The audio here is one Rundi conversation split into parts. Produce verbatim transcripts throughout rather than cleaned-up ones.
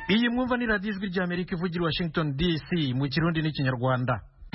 iyi mwumva ni radiyo ijwi ry'Amerika ivugira Washington D C mu Kirundi n'Ikinyarwanda.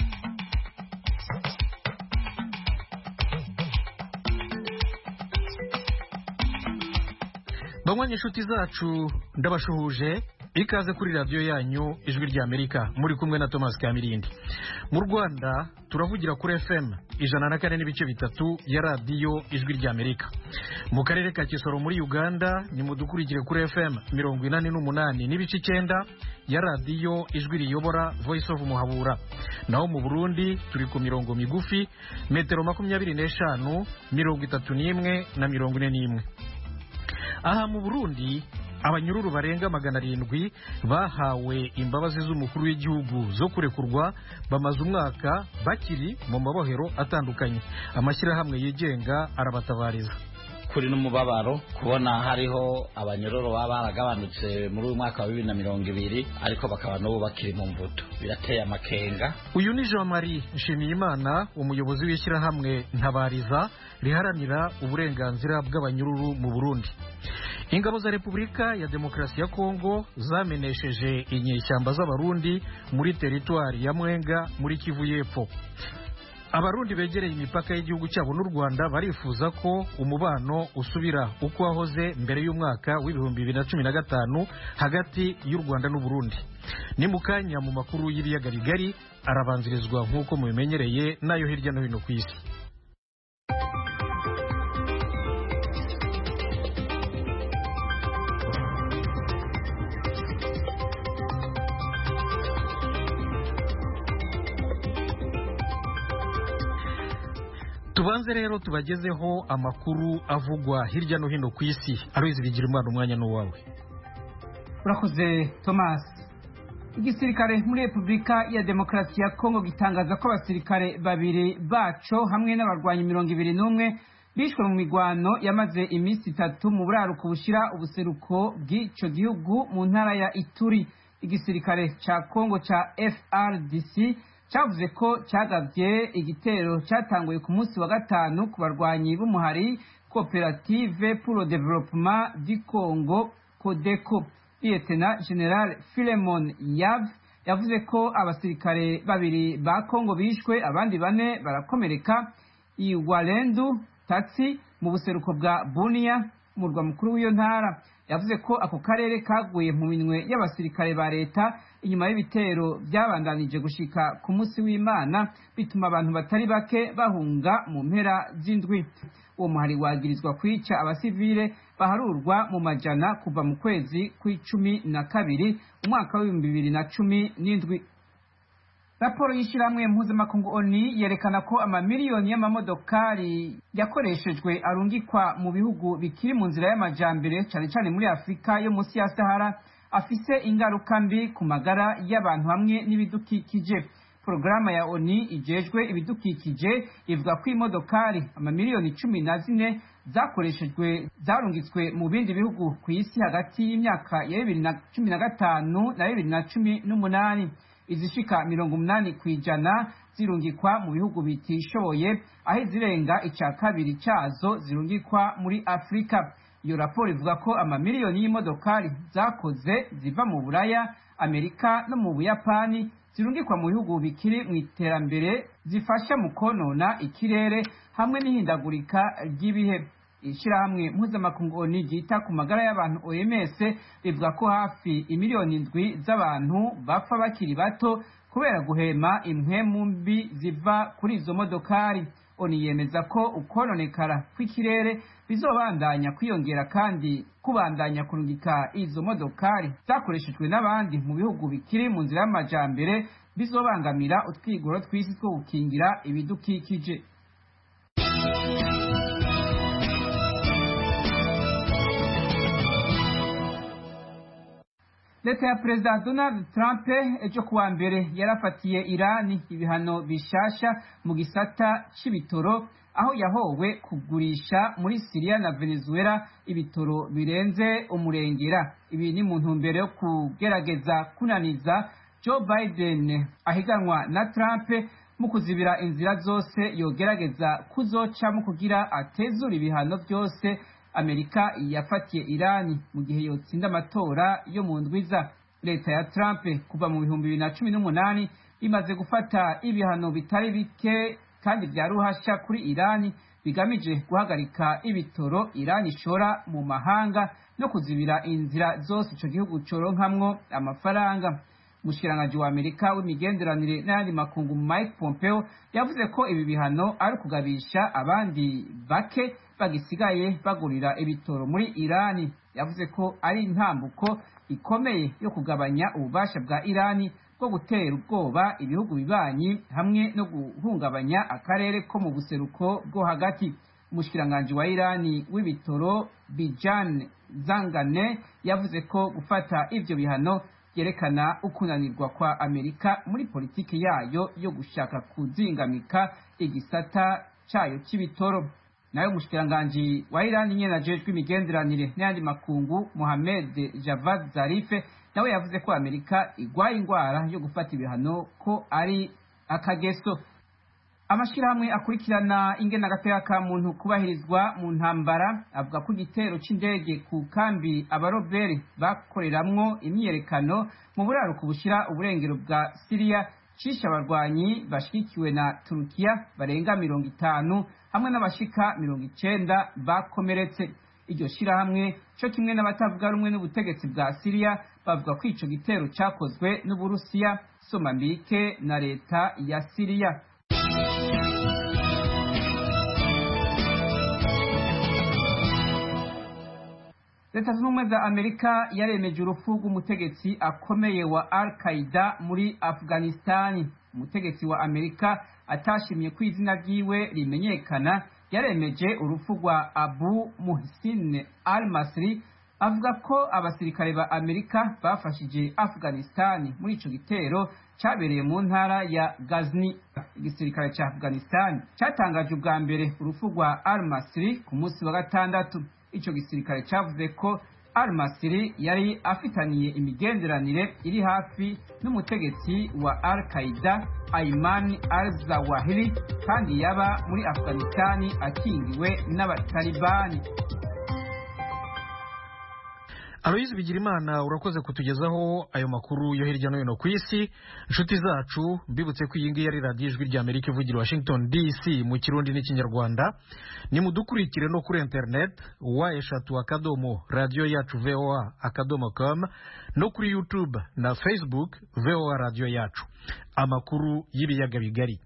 Bamwe inshuti zacu ndabashuhuje ikaze kuri radiyo yanyu ijwi ry'Amerika muri kumwe na Thomas Kamirindi. Mu Rwanda turavugira kuri F M ijana na kane n'ibice bitatu ya radiyo ijwi ry'Amerika. Mu karere ka Kisoro muri Uganda ni mudukurikire kuri F M mirongo inani n'umunani n'ibice icyenda ya radiyo ijwi riyobora Voice of Muhabura. Naho mu Burundi turi ku mirongo migufi metero makumyabiri n'eshanu mirongo itatu n'imwe na mirongo ine n'imwe. Aha mu Burundi abanyururu barenga magana arindwi bahawe imbabazi z'umukuru w'igihugu zo kurekurwa bamaze umwaka bakiri mu mabohero atandukanye. Amashyirahamwe yigenga arabatabariza. Kuri n'umubabaro kubona hariho abanyururu baba baragabanutse muri uyu mwaka wa bibiri na mirongo ibiri ariko bakaba n'ubu bakiri mu mbuto, birateye amakenga. Uyu ni Jean Marie Nshimiyimana, umuyobozi w'ishyirahamwe Ntabariza riharanira uburenganzira bw'abanyururu mu Burundi. Ingabo za Repubulika ya Demokarasi ya Kongo zamenesheje inyeshyamba z'abarundi muri teritwari ya Mwenga muri Kivu y'Epfo. Abarundi begereye imipaka y'igihugu cyabo n'u Rwanda barifuza ko umubano usubira uko wahoze mbere y'umwaka w'ibihumbi bibiri na cumi na gatanu hagati y'u Rwanda n'u Burundi. Ni mu kanya mu makuru y'ibiyaga bigari arabanzirizwa nk'uko mubimenyereye nayo hirya no hino ku isi. Tubanze rero tubagezeho amakuru avugwa hirya no hino ku isi. Aloyizi bigira umwana umwanya n'uwawe. Urakoze Thomas. Igisirikare muri Repubulika ya Demokarasi ya Kongo gitangaza ko abasirikare babiri baco hamwe n'abarwanyi mirongo ibiri n'umwe bishwe mu migwano yamaze iminsi itatu mu buraruko bushira ubuseruko bw'ico gihugu mu ntara ya Ituri. Igisirikare ca Kongo ca F R D C cyavuze ko cyagabye igitero cyatanguye ku munsi wa gatanu ku barwanyi b'umuhari Coopérative pour le Développement du Congo Codeco. Lieutenant General Philemon Yav yavuze ko abasirikare babiri ba Kongo bishwe abandi bane barakomereka i Walendu Tatsi mu buseruko bwa Bunia murwa mukuru w'iyo ntara. Yavuze ko ako karere kaguye mu minwe y'abasirikare ba leta inyuma y'ibitero byabandanije gushika ku munsi w'Imana bituma abantu batari bake bahunga mu mpera z'indwi. Uwo muhari wagirizwa kwica abasivile baharurwa mu majana kuva mu kwezi kw'icumi na kabiri umwaka w'ibihumbi bibiri na cumi n'indwi. Raporo y'ishyirahamwe mpuzamakungu O N U yerekana ko amamiliyoni y'amamodokari yakoreshejwe arungikwa mu bihugu bikiri mu nzira y'amajambere cyane cyane muri Afurika yo munsi ya Sahara afise ingaruka mbi ku magara y'abantu hamwe n'ibidukikije. Programa ya O N U ijejwe ibidukikije ivuga ko imodokari amamiliyoni cumi na zine zakoreshejwe zarungitswe mu bindi bihugu ku isi hagati y'imyaka ya bibiri na cumi na gatanu na bibiri na cumi n'umunani. Izishika mirongo umunani kwijana zirungikwa mu bihugu bitishoboye aho zirenga ica kabiri cyazo zirungikwa muri Afrika. Iyo raporo ivuga ko amamiliyoni y'imodokari zakoze ziva mu Buraya, Amerika no mu Buyapani zirungikwa mu bihugu bikiri mu iterambere zifasha mu konona ikirere hamwe n'ihindagurika ry'ibihe. Ishirahamwe mpuzamakungu O N U ryita ku magara y'abantu O M S rivuga ko hafi imiliyoni indwi z'abantu bapfa bakiri bato kubera guhema impwemu mbi ziva kuri izo modokari. O N U yemeza ko ukononekara kw'ikirere bizobandanya kwiyongera kandi kubandanya kurungika izo modokari zakoreshejwe n'abandi mu bihugu bikiri mu nzira y'amajambere bizobangamira utwigoro tw'isi two gukingira ibidukikije. Leta ya Perezida Donald Trump ejo kuwa mbere yarafatiye Irani ibihano bishasha mu gisata c'ibitoro aho yahowe kugurisha muri Syria na Venezuela ibitoro birenze umurengera. Ibi ni mu ntumbero yo kugerageza kunaniza Joe Biden ahiganwa na Trump mu kuzibira inzira zose yogerageza kuzoca mu kugira atezura ibihano byose Amerika yafatiye Irani mu gihe yotsinda amatora yo mu ndwiza. leta ya Trump kuva mu bihumbi bibiri na cumi n'umunani imaze gufata ibihano bitari bike kandi bya ruhasha kuri Irani bigamije guhagarika ibitoro Irani ishora mu mahanga no kuzibira inzira zose ico gihugu coronkamwo amafaranga. Umushikiranganji wa Amerika w'imigenderanire n'ayandi makungu Mike Pompeo yavuze ko ibi bihano ari kugabisha abandi bake bagisigaye bagurira ibitoro muri Irani. Yavuze ko ari intambuko ikomeye yo kugabanya ububasha bwa Irani bwo gutera ubwoba ibihugu bibanyi hamwe no guhungabanya akarere ko mu buseruko bwo hagati. Umushikiranganji wa Irani w'ibitoro Bijan Zangane yavuze ko gufata ivyo bihano yerekana ukunanirwa kwa Amerika muri politiki yayo yo gushaka kuzingamika igisata cayo c'ibitoro. Nayo umushikiranganji wa Irani nyene ajejwe imigenderanire n'ayandi makungu Mohamed Javad Zarif nawe yavuze ko Amerika igwaye ingwara yo gufata ibihano ko ari akageso. Amashirahamwe akurikirana ingena gateka ka muntu kubahirizwa mu ntambara avuga ko igitero c'indege ku kambi abarobere bakoreramwo imyiyerekano mu buraruko bushira uburengero bwa Syria cisha abarwanyi bashikiwe na Turukiya barenga mirongo itanu hamwe n'abashika mirongo icenda bakomeretse. Iryo shirahamwe co kimwe n'abatavuga rumwe n'ubutegetsi bwa Syria bavuga ko ico gitero cakozwe n'Uburusiya, Somambike na leta ya Syria. Leta zunze ubumwe za Amerika yaremeje urupfu rw'umutegetsi akomeye wa Al-Qaeda muri Afghanistan. Umutegetsi wa Amerika atashimye ko izina ryiwe rimenyekana yaremeje urupfu rwa Abu Muhsin al-Masri, avuga ko abasirikare ba Amerika bafashije Afghanistan muri ico gitero cabereye mu ntara ya Ghazni. Igisirikare ca Afghanistan catangaje ubwa mbere urupfu rwa al-Masri ku munsi wa gatandatu. Ico gisirikare cavuze ko al-Masri yari afitaniye imigenderanire iri hafi n'umutegetsi wa Al-Qaeda Ayman al-Zawahiri kandi yaba muri Afghanistan akingiwe n'abatalibani. Aloyizi Bigirimana urakoze kutugezaho ayo makuru yo hirya no hino ku isi. Inshuti zacu mbibutse ko iyi ngiyi ari radiyo ijwi rya Amerika ivugira Washington D C mu Kirundi n'Ikinyarwanda. Ni mudukurikire no kuri internet wa eshatu akadomo radio yacu V O A akadomo com no kuri YouTube na Facebook V O A radio yacu. Amakuru y'ibiyaga bigari.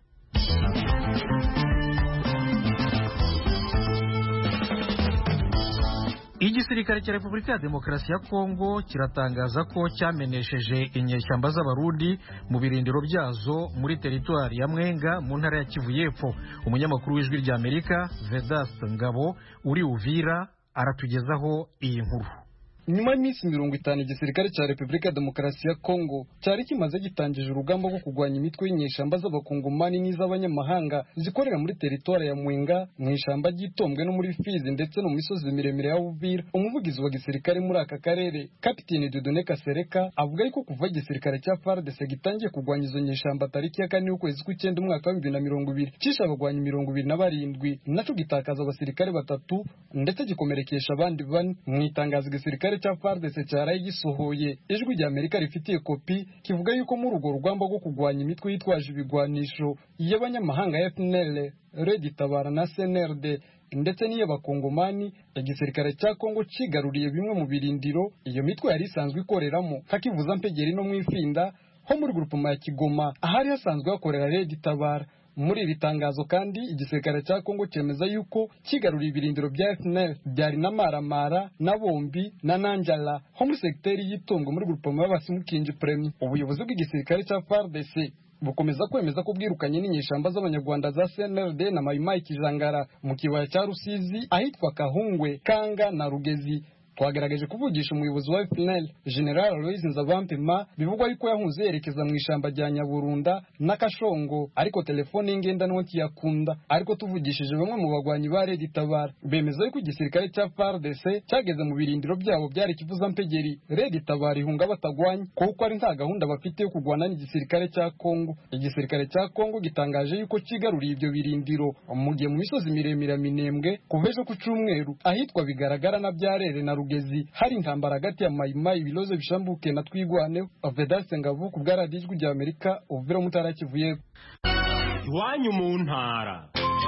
Igisirikare cya Repubulika ya Demokarasi ya Kongo kiratangaza ko cyamenesheje inyeshyamba z'abarundi mu birindiro byazo muri teritwari ya Mwenga mu ntara ya Kivu y'Epfo. Umunyamakuru w'ijwi rya Amerika Vedaste Ngabo uri Uvira aratugezaho iyi nkuru. Nyuma y'iminsi mirongo itanu igisirikare cya Repubulika ya Demokarasi ya Kongo cyari kimaze gitangije urugamba rwo kurwanya imitwe y'inyeshyamba z'abakongomani n'iz'abanyamahanga zikorera muri teritwari ya Mwenga mu ishamba ry'Itombwe no muri Fizi ndetse no mu misozi miremire ya Uvira. Umuvugizi wa gisirikare muri aka karere Kapiteni Dieudonné Kasereka avuga yuko kuva igisirikare cya F A R D C gitangiye kurwanya izo nyeshyamba tariki ya kane y'ukwezi kw'icyenda umwaka wa bibiri na mirongo ibiri cisha abagwanyi mirongo ibiri na barindwi naco gitakaza abasirikare batatu ndetse gikomerekesha abandi bane. Mu itangazo igisirikare cya F A R D C cyaraye gisohoye ijwi rya Amerika rifitiye kopi kivuga yuko muri urwo rugamba rwo kurwanya imitwe yitwaje ibigwanisho y'abanyamahanga ya F N L, Red Tabara na C N R D ndetse n'iyo bakongomani, igisirikare cya Kongo cigaruriye bimwe mu birindiro iyo mitwe yari isanzwe ikoreramo kakivuza Mpegeri no mwifinda ho muri grupema ya Kigoma ahari hasanzwe hakorera Red Tabara. Muri iri tangazo kandi igisirikare cya Kongo cyemeza yuko kigaruriye ibirindiro bya F N L byari na Maramara na Bombi na Nanjala ho muri sekiteri y'Itongo muri grupema y'Abasimukinji Premier. Ubuyobozi bw'igisirikare cya F A R D C bukomeza kwemeza ko bwirukanye n'inyeshamba z'abanyarwanda za C N L D na Mayimayi Kijangara mu kibaya cya Rusizi ahitwa Kahungwe, Kanga na Rugezi. Twagerageje kuvugisha umuyobozi wa F N L General Aloys Nzabampema bivugwa yuko yahunze yerekeza mu ishamba rya Nyaburunda na Kashongo ariko telefone y'ingendanwa ntiyakunda. Ariko tuvugishije bamwe mu bagwanyi ba Red Tabara bemeza yuko igisirikare cya F A R D C cyageze mu birindiro byabo byari kivuza Mpegeri Red Tabara ihunga batagwanya kuko ari nta gahunda bafite yo kurwana n'igisirikare cya Kongo. Igisirikare cya Kongo gitangaje yuko kigaruriye ibyo birindiro mu gihe mu misozi miremire Minembwe kuveje ku cyumweru ahitwa Bigaragara na Byarere na Ruge Rugezi hari intambara hagati ya Mayimayi Bilozo Bishambuke na Twigwaneho. Vedaste Ngabo ku bwa Radio Ijwi rya Amerika Uvira Mutara Kivuye. Iwanyu mu ntara.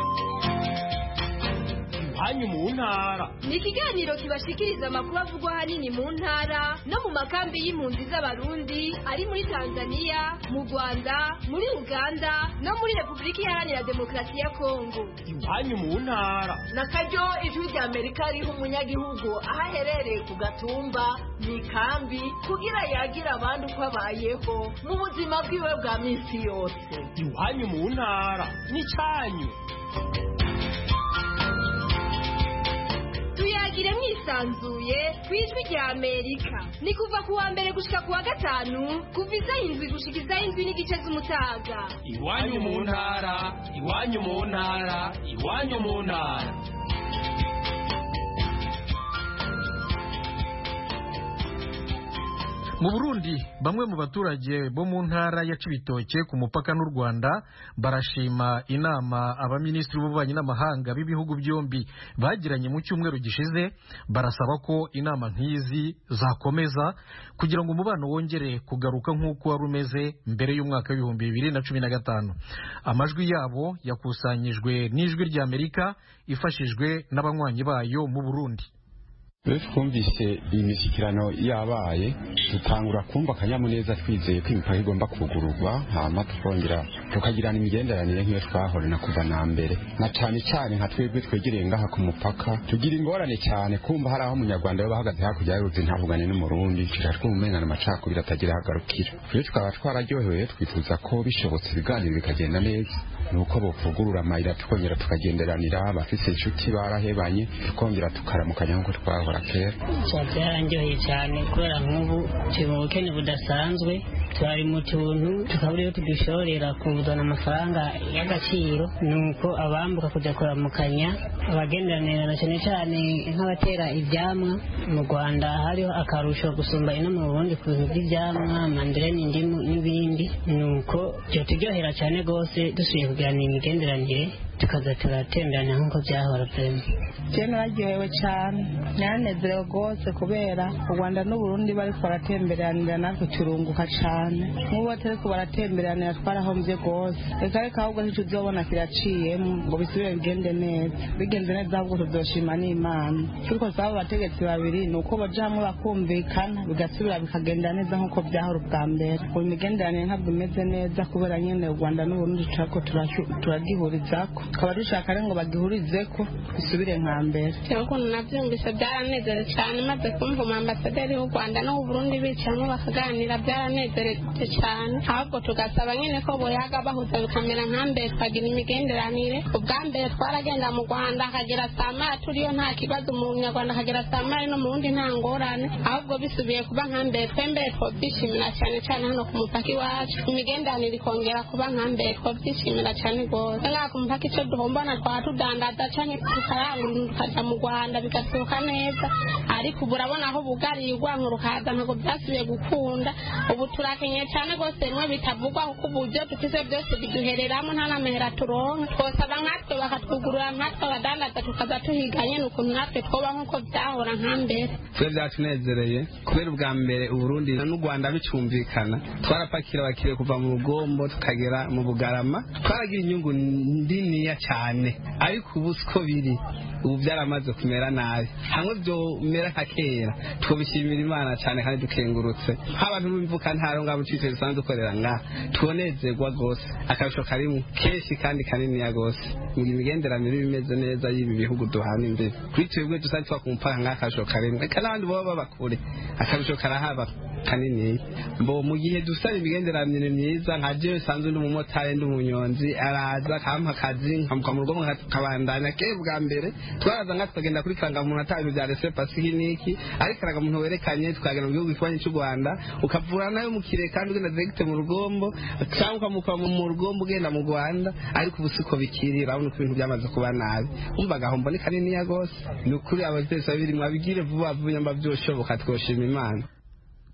Iwanyu mu ntara ni ikiganiro kibashikiriza amakuru avugwa hanini mu ntara no mu makambi y'impunzi z'abarundi ari muri Tanzania, mu Rwanda, muri Uganda no muri Repubulika Iharanira Demokarasi ya Kongo. Iwanyu mu ntara na karyo Ijwi rya Amerika riho umunyagihugu aho aherereye ku gatumba mu ikambi kugira yagira abandi uko abayeho mu buzima bwiwe bwa minsi yose. Iwanyu mu ntara ni cyanyu. Tuyagire mwisanzuye kwijwi rya Amerika. Ni kuva ku wa mbere gushika ku wa gatanu kuva isaha indwi gushika isaha indwi n'igice z'umutaga. Iwanyu mu ntara, iwanyu mu ntara, iwanyu mu ntara. Mu Burundi bamwe mu baturage bo mu ntara ya Cibitoke ku mupaka n'u Rwanda barashima inama abaminisitiri b'ububanyi n'amahanga b'ibihugu byombi bagiranye mu cyumweru gishize. Barasaba ko inama nk'izi zakomeza kugira ngo umubano wongere kugaruka nk'uko wari umeze mbere y'umwaka w'ibihumbi bibiri na cumi na gatanu. Amajwi yabo yakusanyijwe n'Ijwi rya Amerika ifashijwe n'abanywanyi bayo mu Burundi. Twumvise iyi mishyikirano yabaye dutangura kumva akanyamuneza twizeye ko imipaka igomba kugururwa hama tukongera tukagirana imigenderanire nk'iyo twahorana kuva na mbere, na cyane cyane nka twebwe twegereye ngaha ku mupaka tugira ingorane cyane kumva hari aho umunyarwanda baba bahagaze hakurya y'uruzi ntavugane n'umurundi tuja twumengana amacakubiri atagira hagarukira. Twe tukaba twararyohewe twifuza ko bishobotse ibiganiro bikagenda neza, nuko bovugurura amayira tukongera tukagenderanira, abafise inshuti barahebanye tukongera tukaramukanya nk'uko twahora. Byarangiye cyane kubera nk'ubu turi mu bukene budasanzwe, twari mu tuntu tukabura iyo tudushorera kuzana amafaranga y'agaciro, nuko abambuka kujya kuramukanya abagenderanira na cyane cyane nk'abatera ibyamwa mu Rwanda hariho akarusho gusumba ino mu Burundi ku bintu by'ibyamwa, mandarine, indimu n'ibindi, nuko byo turyohera cyane rwose dusubiye kugirana imigenderanire tukaza turatemberana nk'uko byahora pembe. Je nararyohewe cyane naranezerewe rwose kubera u Rwanda n'u Burundi bari baratemberanira natwe turunguka cyane, nk'ubu batariko baratemberanira twarahombye rwose. Reka reka ahubwo ntituzobona kiraciyemo ngo bisubire bigende neza, bigenze neza ahubwo tuzoshima n'Imana. Turiko saba abategetsi babiri nuko baja hamwe bakumvikana bigasubira bikagenda neza nk'uko byahora ubwa mbere. Ubu imigenderanire ntabwo imeze neza kubera nyene u Rwanda n'u Burundi turako turagihurizako, tukaba dushaka rero ngo bagihurizeko bisubire nka mbere. Ukuntu nabyumvise byaranezere cyane, maze kumva ambasaderi w'u Rwanda no u Burundi bicamo bakaganira byaranezereje cyane, ahubwo tugasaba nyine ko boyaga bahuza bikamera nka mbere tukagira imigenderanire. Ubwa mbere twaragenda mu Rwanda akagera saa moya turiyo nta kibazo, mu Nyarwanda akagera saa moya no mu Burundi nta ngorane, ahubwo bisubiye kuba nka mbere twembere twobyishimira cyane cyane hano ku mupaka iwacu, imigenderanire ikongera kuba nka mbere twobyishimira cyane rwose. Ngaha ku mupaka icyo duhombana twaba tudandaza cyane tukarangura tukaja mu Rwanda bigasohoka neza, ariko ubu urabona aho bugariye urwango rukaza ntabwo byasubiye gukunda. Ubu turakenye cyane rwose mwe bitavugwa kuko uburyo dufise byose biduhereramo nta n'amahera turonka. Twosaba nkatwe bakatwugurura nkatwe abadandaza tukaza tuhiganye n'ukuntu natwe twoba nk'uko byahora nka mbere. Twe byatunezereye kubera ubwa mbere u Burundi n'u Rwanda bicumvikana, twarapakira abakiriya kuva mu Rugombo tukagera mu Bugarama, twaragira inyungu ndiniya cyane, ariko ubu siko biri, ubu byaramaze kumera nabi. Hamwe byo mera nka kera twobishimira Imana cyane kandi dukengurutse nk'abantu b'imvuka ntaro ngabo twite dusanzwe dukorera nga tubonezerwa rwose. Akarusho karimo kenshi kandi kanini ya rwose mu imigenderanire bimeze neza y'ibi bihugu duhana imbere. Kuri twebwe dusanzwe twakumpa nk'akarusho karimo, kandi abandi baba babakure akarusho karahaba kanini. Mbo mu gihe dusaba imigenderanire myiza nka je sanzwe n'umumotari n'umunyonzi araza kampa kazi nkamuka mu rugo nkabandanya ke bwa mbere twaraza nga tukagenda kuri karanga muntu atabi bya rese pasiki niki, ariko karanga muntu werekanye tukagenda mu gihugu cy'u Rwanda ukavura nayo mukire kandi ugenda direct mu Rugombo cyangwa muka mu Rugombo ugenda mu Rwanda, ariko ubusiko bikiri urabona ko ibintu byamaze kuba nabi. Umva gahombo ni kanini ya gose, ni ukuri abatese babiri mwabigire vuba vuba nyamba byoshoboka twoshima Imana.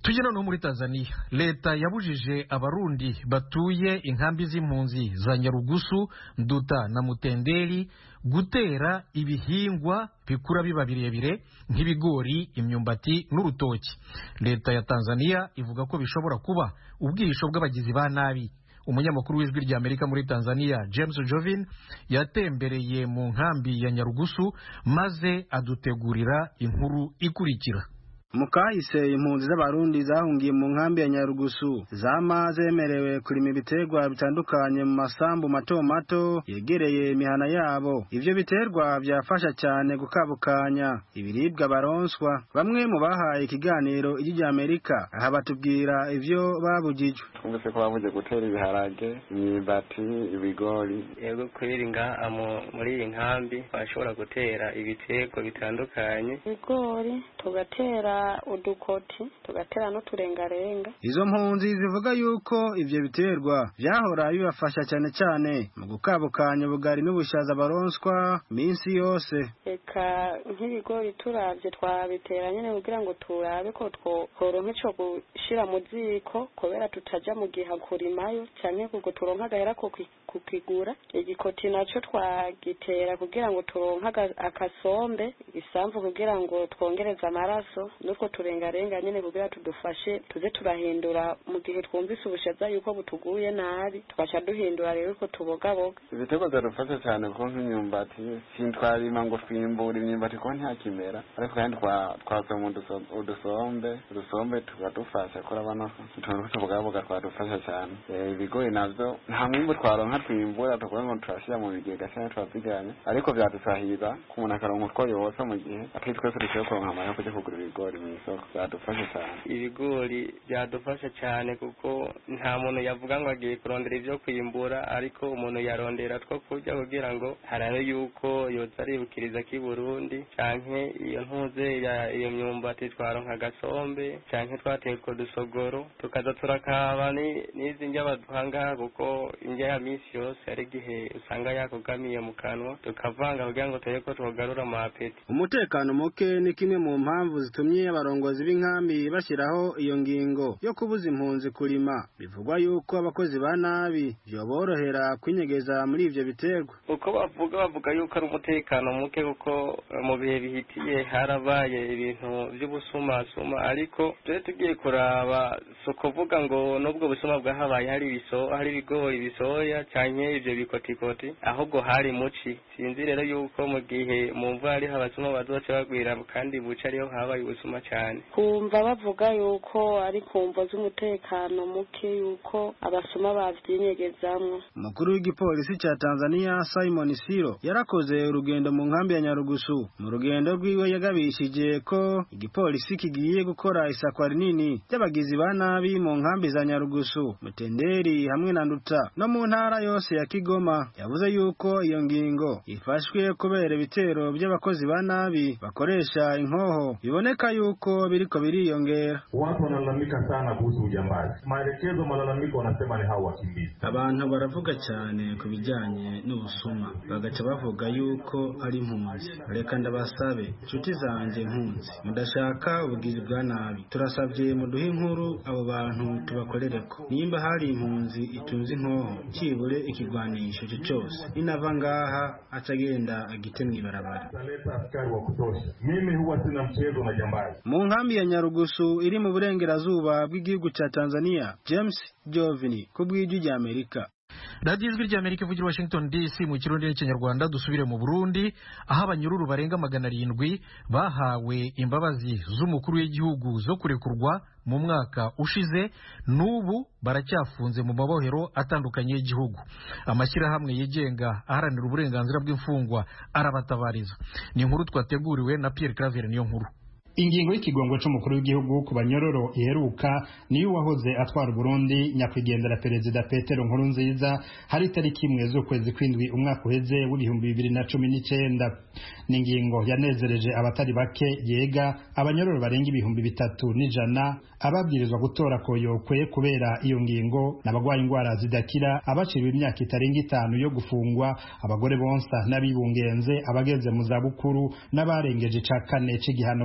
tujye noneho muri Tanzania. Leta yabujije abarundi batuye inkambi z'impunzi za Nyarugusu, Nduta na Mutenderi gutera ibihingwa bikura biba birebire nk'ibigori, imyumbati n'urutoki. Leta ya Tanzania ivuga ko bishobora kuba ubwihisho bw'abagizi ba nabi. Umunyamakuru w'ijwi rya Amerika muri Tanzania James Jovin yatembereye mu nkambi ya Nyarugusu maze adutegurira inkuru ikurikira. Mukahise impunzi z'abarundi zahungiye mu nkambi ya Nyarugusu zama zemerewe kurima ibiterwa bitandukanye mu masambu mato mato yegereye imihana yabo. Ivyo biterwa byafasha cyane gukabukanya ibiribwa baronswa. Bamwe mu bahaye ikiganiro ijwi rya Amerika aha batubwira ivyo babujijwe. Twumvise ko babuje gutera ibiharage, imyumbati, ibigori. Yego kwiringa muri iyi nkambi bashobora gutera ibiterwa bitandukanye, ibigori tugatera udukoti tugatera no turengarenga. Izo mpunzi zivuga yuko ivyo biterwa byahora bibafasha cyane cyane mu gukabukanya ubugari n'ubushaza baronswa minsi yose. Eka nk'ibigori turavye twabitera nyene kugira ngo turabe ko tworonka ico gushira mu ziko kubera tutaja mu gihe kurimayo cyane kuko turonka agahera ko kukigura. Igikoti naco twagitera kugira ngo turonka akasombe isamvu kugira ngo twongereza amaraso, nuko turengarenga nyene kugira tudufashe tuze turahindura mu gihe twumvise ubushaza yuko butuguye nabi tukaca duhindura rero ko tubogaboga. Ibitego zarufasha cyane ko nk'imyumbati sintwarima ngo twimbura imyumbati ko nta kimera, ariko kandi twasoma udusombe udusombe tukadufasha kora bano tuntu tubogaboga twadufasha cyane. Ibigori navyo nta mwimbo twaronka twimbura tukora ngo turashira mu bigega cyane twaziganya, ariko byadusahira ku muntu akaronka utwo yose mu gihe ati twese dushobora kuronka amahera kujya kugura ibigori mu isoko. Byadufasha cyane ibigori byadufasha cyane kuko nta muntu yavuga ngo agiye kurondera ibyo kwimbura, ariko umuntu yarondera two kurya kugira ngo harabe yuko yoza aribukiriza k'i Burundi canke iyo ntuze iyo myumbati twaronka agasombe canke twateye utwo dusogoro tukaza turakaba n'izi ndya baduhanga, kuko indya ya minsi yose ari igihe usanga yakugamiye mu kanwa tukavanga kugira ngo turebe ko twogarura amapeti. Umutekano muke ni kimwe mu mpamvu zitumye abarongozi b'inkambi bashyiraho iyo ngingo yo kubuza impunzi kurima. Bivugwa yuko abakozi ba nabi byoborohera kwinyegeza muri ivyo biterwa. Uko bavuga bavuga yuko ari umutekano muke kuko mu bihe bihitiye harabaye ibintu by'ubusumasuma, ariko tuje tugiye kuraba so kuvuga ngo nubwo busuma bwahabaye hari ibiso hari ibigori bisoya canke ivyo bikotikoti, ahubwo hari muci. Sinzi rero yuko mu gihe mu mvura ari habasuma bazoce bagwira kandi buca ariho habaye ubusuma cyane. Kumva bavuga yuko ari kumva z'umutekano muke yuko abasuma bavyinyegezamwo. Umukuru w'igipolisi cya Tanzania Simon Siro yarakoze urugendo mu nkambi ya Nyarugusu. Mu rugendo rwiwe yagabishije ko igipolisi kigiye gukora isakwa rinini ry'abagizi ba nabi mu nkambi za Nyarugusu, Mutenderi hamwe na Nduta no mu ntara yose ya Kigoma. Yavuze yuko iyo ngingo ifashwe kubera ibitero by'abakozi ba nabi bakoresha inkoho biboneka yuko biriko biriyongera. Watu wanalalamika sana kuhusu ujambazi. Maelekezo malalamiko wanasema ni hao wakimbizi. Abantu baravuga cyane ku bijyanye n'ubusuma, bagaca bavuga yuko ari impunzi. Reka ndabasabe nshuti zanjye impunzi, mudashaka ubugizi bwa nabi, turasabye muduhe inkuru abo bantu tubakorereko. Nimba hari impunzi itunze inkoho kibure ikigwanisho cyo cyose, inava ngaha atagenda agitemwe barabara. Askari wa kutosha. Mimi huwa sina mchezo na jambazi. Mu nkambi ya Nyarugusu iri mu burengerazuba bw'igihugu cya Tanzania, James Jovini ku bw'ijwi rya Amerika. Radio Ijwi rya Amerika ivugira Washington D C mu kirundi n'ikinyarwanda. Dusubire mu Burundi aho abanyururu barenga magana arindwi bahawe imbabazi z'umukuru w'igihugu zo kurekurwa mu mwaka ushize, n'ubu baracyafunze mu mabohero atandukanye y'igihugu. Amashyirahamwe yigenga aharanira uburenganzira bw'imfungwa arabatabariza. Ni inkuru twateguriwe na Pierre Claver niyo nkuru. Ingingo y'ikigongo c'umukuru w'igihugu ku banyororo iheruka niyo wahoze atwara Burundi nyakwigendera Perezida Petero Nkurunziza hari tariki imwe z'ukwezi kwindwi umwaka uheze w'ibihumbi bibiri na cumi n'icenda. Ni ingingo yanezereje abatari bake, yega abanyororo barenga ibihumbi bitatu n'ijana ababwirizwa gutora koyokwe kubera iyo ngingo n'abagwaye ingwara zidakira, abaciriwe imyaka itarenga itanu yo gufungwa, abagore bonsa n'abibungenze, abageze mu zabukuru n'abarengeje ca kane c'igihano bakati.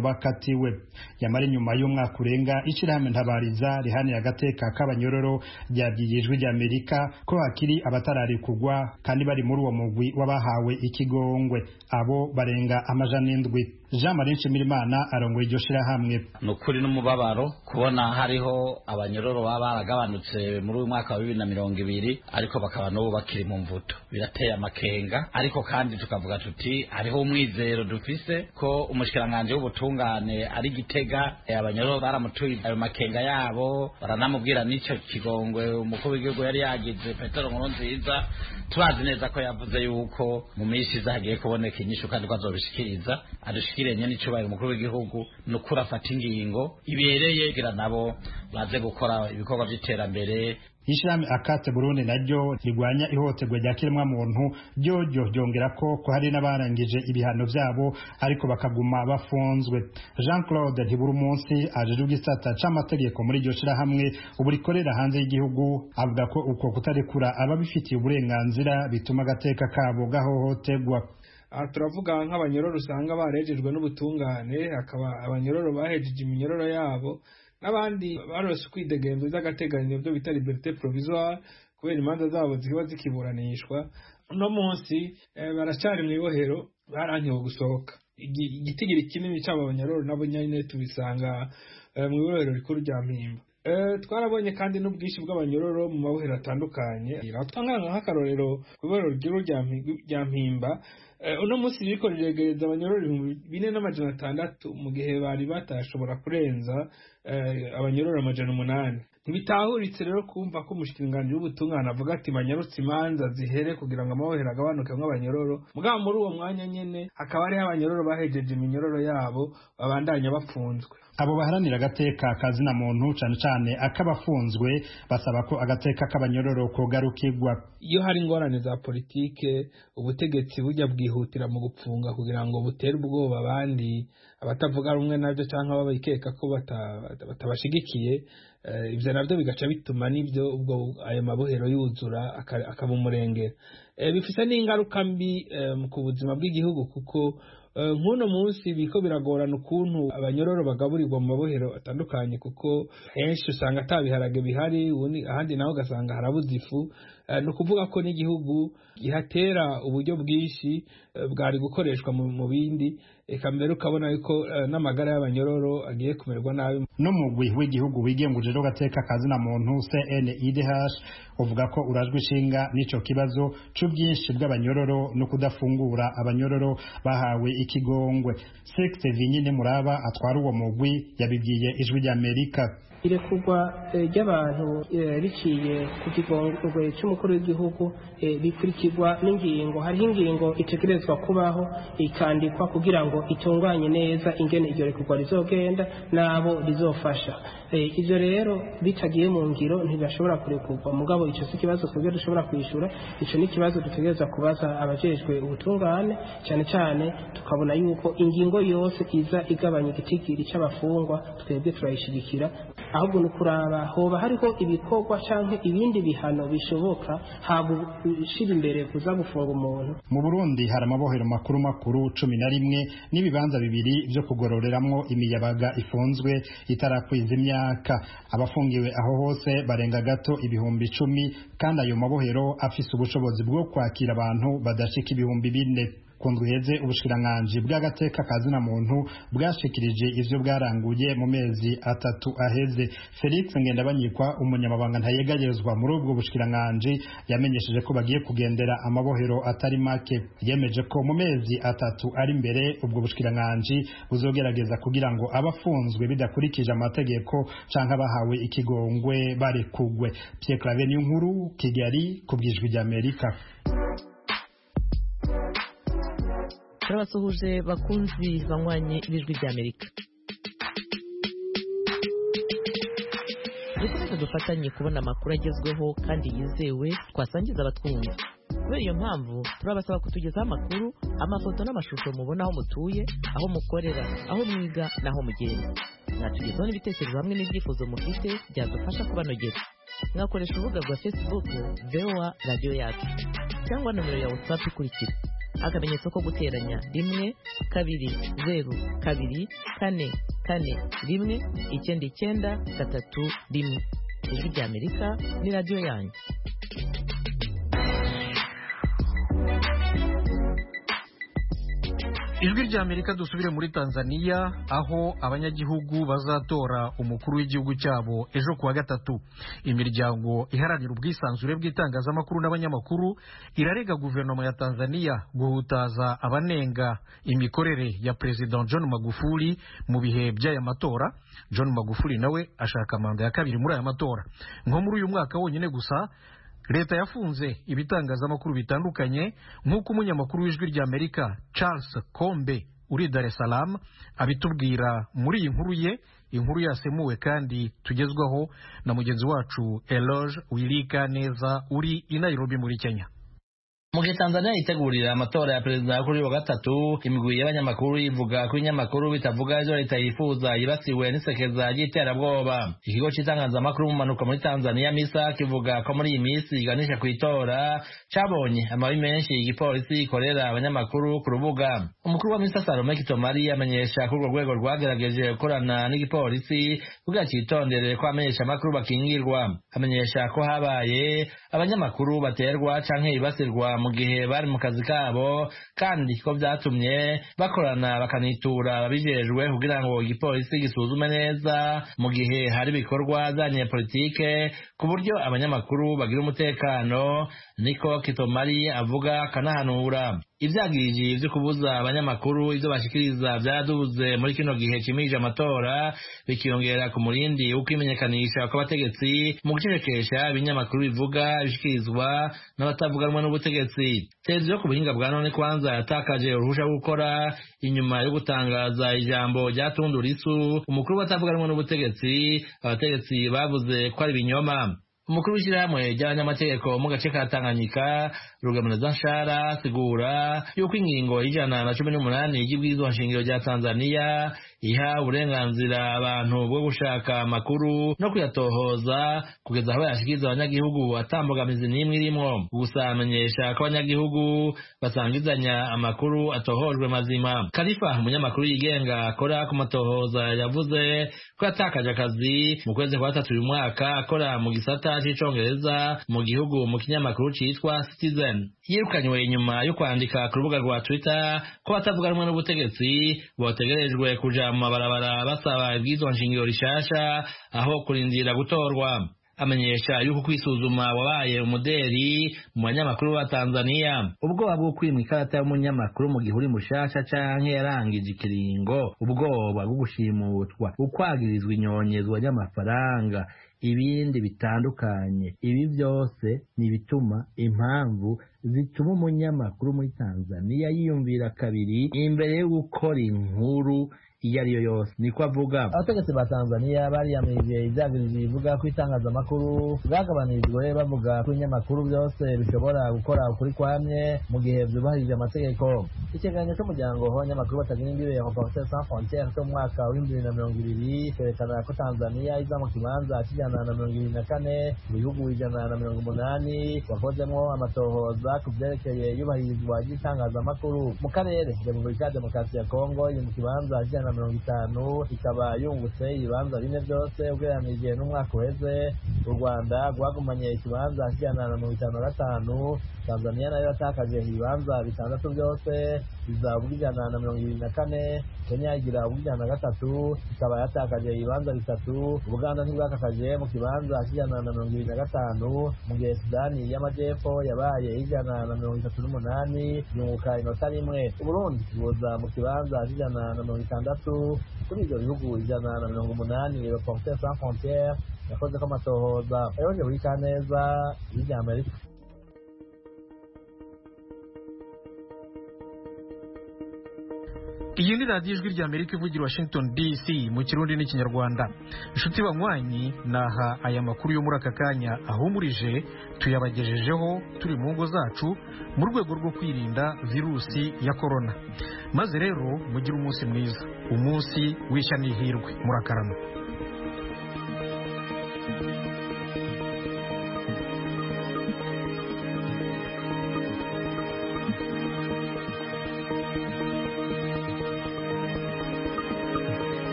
bakatiwe. Yamara inyuma y'umwaka urenga ishirahamwe ntabariza rihaniye agateka k'abanyororo ryabwiye ijwi ry'Amerika ko hakiri abatararikugwa kandi bari muri uwo mugwi w'abahawe ikigongwe, abo barenga amajana indwi. Jean Marie Nshimirimana arongoye iryo shirahamwe. Nukuri n'umubabaro kubona hariho abanyororo baba baragabanutse muri uyu mwaka wa bibiri na mirongo ibiri ariko bakaba n'ubu bakiri mu mvuto, birateye amakenga. Ariko kandi tukavuga tuti hariho umwizero dufise ko umushikiranganje w'ubutungane ari Gitega, abanyororo baramutuye ayo makenga yabo, baranamubwira n'ico kigongwe umukuru w'igihugu yari yagize Petero Nkurunziza. Turazi neza ko yavuze yuko mu minsi izagiye kuboneka inyishu kandi ko azobishikiriza adushikiranye n'icubahiro umukuru w'igihugu n'ukuri afata ingingo ibereye kugira nabo baze gukora ibikorwa by'iterambere. Ishirahamwe Akate Burundi naryo rigwanya ihohoterwa rya kiremwa muntu ryoryo ryongera ko ko hari n'abarangije ibihano vyabo ariko bakaguma bafunzwe. Jean Claude Ntibura umunsi ajejwe igisata c'amategeko muri iryo shirahamwe ubu rikorera hanze y'igihugu avuga ko uko kutarekura ababifitiye uburenganzira bituma agateka kabo gahohoterwa. Aha turavuga nk'abanyororo usanga barejejwe n'ubutungane, akaba abanyororo bahejeje iminyororo yabo n'abandi barose kwidegemvya by'agateganyo byo bita liberté provisoire kubera imanza zabo ziba zikiburanishwa. Uno munsi e, baracari mu ibohero barankiwe gusohoka. Igitigiri kinini cy'abo banyororo nabo nyine tubisanga e, mu ibohero rikuru rya Mpimba. E, twarabonye kandi n'ubwishi bw'abanyororo mu mabohero atandukanye. Twangana nk'akarorero ku ibohero rikuru rya Mpimba. Uh, uno munsi biriko riregereza abanyororo bine n'amajana atandatu mu gihe bari batashobora kurenza uh, abanyororo amajana umunani. Ntibitahuritse rero kumva ko umushikiranganje w'ubutungane avuga ati banyarutse imanza zihere kugira ngo amabohero agabanuke nk'abanyororo, mugabo muri uwo mwanya nyene hakaba hariho abanyororo bahejeje iminyororo yabo babandanya bafunzwe. Abo baharanira agateka kazina muntu cane cane akabafunzwe basaba ko agateka k'abanyororo kogarukirwa. Iyo hari ingorane za politike ubutegetsi bujya bwihutira mu gupfunga kugira ngo butere ubwoba abandi abatavuga rumwe nabyo cyangwa babikeka ko batabashigikiye. Uh, ivyo navyo bigaca bituma nivyo ubwo ayo mabohero yuzura akaba umurengera. Uh, bifise n'ingaruka mbi um, ku buzima bw'igihugu kuko nk'uno munsi biko biragorana ukuntu abanyororo bagaburirwa mu mabohero atandukanye kuko henshi usanga atabiharage bihari, ahandi naho ugasanga harabuze ifu. Ni ukuvuga ko n'igihugu gihatera uburyo bwinshi bwari gukoreshwa mu bindi, eka mbere ukabona yuko n'amagara y'abanyororo agiye kumererwa nabi. N'umugwi w'igihugu wigenguje rero gateka kazina muntu C N I D H uvuga ko urajwe ishinga n'ico kibazo c'ubwinshi bw'abanyororo no kudafungura abanyororo bahawe ikigongwe. Sixte Vinyine Muraba atwara uwo mugwi yabibwiye ijwi ry'Amerika. Irekurwa ry'abantu riciye ku kigongwe cy'umukuru w'igihugu bikurikirwa n'ingingo. Hariho ingingo itegerezwa kubaho ikandikwa kugira ngo itunganye neza ingene iryo rekurwa rizogenda n'abo rizofasha. Ivyo rero bitagiye mu ngiro ntibashobora kurekurwa, mugabo ico si kibazo twebwe dushobora kwishura. Ico ni kibazo dutegereza kubaza abajejwe ubutungane, cyane cyane tukabona yuko ingingo yose iza igabanya igitigiri c'abafungwa twebwe turayishigikira, ahubwo nukuraba hoba hariho ibikorwa canke ibindi bihano bishoboka hagushira imbere kuza gufunga umuntu. Mu Burundi hari amabohero makuru makuru cumi na rimwe n'ibibanza bibiri vyo kugororeramwo imiyabaga ifunzwe itarakwiza imyaka. Abafungiwe aho hose barenga gato ibihumbi icumi kandi ayo mabohero afise ubushobozi bwo kwakira abantu badashika ibihumbi bine. Kundwiheze ubushikiranganji bw'agateka kazina muntu bwashikirije ivyo bwaranguye mu mezi atatu aheze. Felix Ngendabanyikwa umunyamabanga ntayegayezwa muri ubwo bushikiranganji yamenyesheje ko bagiye kugendera amabohero atari make. Yemeje ko mu mezi atatu ari imbere ubwo bushikiranganji buzogerageza kugira ngo abafunzwe bidakurikije amategeko canke bahawe ikigongwe barekugwe. Pierre Claver Niyonkuru, Kigali, kubwijwi ry'Amerika. Turabasuhuje bakunzi banywanye ibijwi ry'Amerika. Dukomeze dufatanye kubona amakuru agezweho kandi yizewe twasangiza abatwumva. Kubera iyo mpamvu turabasaba kutugezaho amakuru, amafoto n'amashusho mubona aho mutuye, aho mukorera, aho mwiga n'aho mugenda. Mwatugezaho n'ibitekerezo hamwe n'ibyifuzo mufite byadufasha kubanogera. Mwakoresha urubuga rwa Facebook V O A Radio Yacu cyangwa nomero ya WhatsApp ikurikira: akamenyetso ko guteranya rimwe kabiri zeru kabiri kane kane rimwe icyenda icyenda gatatu rimwe. Ijwi ry'Amerika ni radiyo yanyu. Ijwi ry'Amerika dusubire muri Tanzania aho abanyagihugu bazatora umukuru w'igihugu cyabo ejo kuwa gatatu. Imiryango iharanira ubwisanzure bw'itangazamakuru n'abanyamakuru irarega guverinoma ya Tanzania guhutaza abanenga imikorere ya President John Magufuli mu bihe by'aya matora. John Magufuli nawe ashaka manda ya kabiri muri aya matora. Nko muri uyu mwaka wonyine gusa leta yafunze ibitangazamakuru bitandukanye nk'uko umunyamakuru w'ijwi ry'Amerika Charles Kombe uri Dar es Salaam abitubwira muri iyi nkuru ye, inkuru yasemuwe kandi tugezwaho na mugenzi wacu Eloge Wilika Neza uri i Nairobi muri Kenya. Mu gihe Tanzania yitegurira amatora ya perezida kuri wa gatatu, imigwi y'abanyamakuru ivuga ko ibinyamakuru bitavuga ivyo leta yifuza yibasiwe n'isekeza ry'iterabwoba. Ikigo c'itangazamakuru mu manuka muri Tanzania Misa kivuga ko muri iyi minsi iganisha kw'itora cabonye amabi menshi igipolisi ikorera abanyamakuru ku rubuga. Umukuru wa Misa Salome Kitomari amenyesha ko urwo rwego rwagerageje gukorana n'igipolisi kugira citondere ko amenyesha amakuru bakingirwa. Amenyesha ko habaye abanyamakuru baterwa canke ibasirwa mu gihe bari mu kazi kabo, kandi ko vyatumye bakorana bakanitura ababijejwe kugira ngo igipolisi gisuzume neza mu gihe hari bikorwa zanye politike ku buryo abanyamakuru bagira umutekano. Niko Kitomari avuga kanahanura. Ivyagiriji vyo kubuza abanyamakuru ivyo bashikiriza vyaduze muri kino gihe cimije amatora, bikiyongera ku murindi ukwimenyekanisha kw'abategetsi mu gucecekesha ibinyamakuru bivuga bishikirizwa n'abatavuga rumwe n'ubutegetsi. Televiziyo ku buhinga bwa none kwanza yatakaje uruhusha gukora inyuma yo gutangaza ijambo rya Tundu Lissu, umukuru w'abatavuga rumwe n'ubutegetsi. Abategetsi bavuze ko ari ibinyoma. Umukuru w'ishyirahamwe ry'abanyamategeko mu gace ka Tanganyika Rugemuneza Nshara asigura yuko ingingo y'ijana na cumi n'umunani y'ibwirizwa nshingiro rya Tanzania iha uburenganzira abantu bwo gushaka amakuru no kuyatohoza kugeza aho yashikiriza abanyagihugu atambogamizi n'imwe irimwo. Gusa amenyesha ko abanyagihugu basangizanya amakuru atohojwe mazima. Khalifa, umunyamakuru yigenga akora ku matohoza, yavuze ko yatakaje akazi mu kwezi kwa gatatu uyu mwaka akora mu gisata c'icongereza mu gihugu mu kinyamakuru citwa Citizen. Yirukanywe inyuma yo kwandika ku rubuga rwa Twitter ko batavuga rumwe n'ubutegetsi botegerejwe kuja mu mabarabara basaba ibwirizwa nshingiro rishasha aho kurindira gutorwa. Amenyesha yuko kwisuzuma wabaye umuderi mu banyamakuru ba Tanzania. Ubwoba bwo kwimwa ikarata y'umunyamakuru mu gihe uri mushasha canke yarangije ikiringo, ubwoba bwo gushimutwa, ukwagirizwa inyonyezwa ry'amafaranga, ibindi bitandukanye. Ibi byose ni bituma impamvu zituma umunyamakuru muri Tanzania yiyumvira kabiri imbere yo gukora inkuru iyo ariyo yose. Niko avuga. Abategetsi ba Tanzania bariyamije ivyagiriji bivuga ko itangazamakuru bwagabanijwe, bavuga ko ibinyamakuru byose bishobora gukora ukuri kwamye mu gihe vyubahirije amategeko. Ikiganiro c'umuryango w'abanyamakuru batagira imbibe ya Reporters Sans Frontières cyo mu mwaka wa bibiri na mirongo ibiri cerekana ko Tanzania iza mu kibanza c'ijana na mirongo ibiri na kane mu bihugu ijana na mirongo umunani wakozemwo amatohoza ku vyerekeye iyubahirizwa ry'itangazamakuru. Mu karere Repubulika ya Demokarasi ya Kongo iri mu kibanza c'ijana na mirongo itanu, ikaba yungutse ibibanza bine byose ugereranije n'umwaka uheze. U Rwanda rwagumanye ikibanza c'ijana na mirongo itanu na gatanu. Tanzania nayo yatakaje ibibanza bitandatu byose, iza ubw'ijana na mirongo ibiri na kane. Kenya igira ubw'ijana na gatatu, ikaba yatakaje ibibanza bitatu. Uganda ntibwakakaje mu kibanza c'ijana na mirongo ibiri na gatanu, mu gihe Sudani y'Amajepfo yabaye ijana na mirongo itatu n'umunani, yunguka inota rimwe. Uburundi buza mu kibanza c'ijana na mirongo itandatu. Kuri ivyo bihugu ijana na mirongo umunani Reporters Sans Frontières yakoze ko amatohoza. Eronje wika neza y'ijya Amerika. Iyi ni radiyo ijwi rya Amerika ivugira Washington D C mu Kirundi n'Ikinyarwanda. Inshuti banywanyi, naha aya makuru yo muri aka kanya ahumurije, tuyabagejejeho turi mu ngo zacu mu rwego rwo kwirinda virusi ya korona. Maze rero mugire umunsi mwiza, umunsi w'ishya n'ihirwe. Murakarama.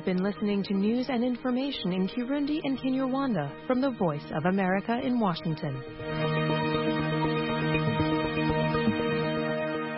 You've been listening to news and information in Kirundi and Kinyarwanda from the Voice of America in Washington.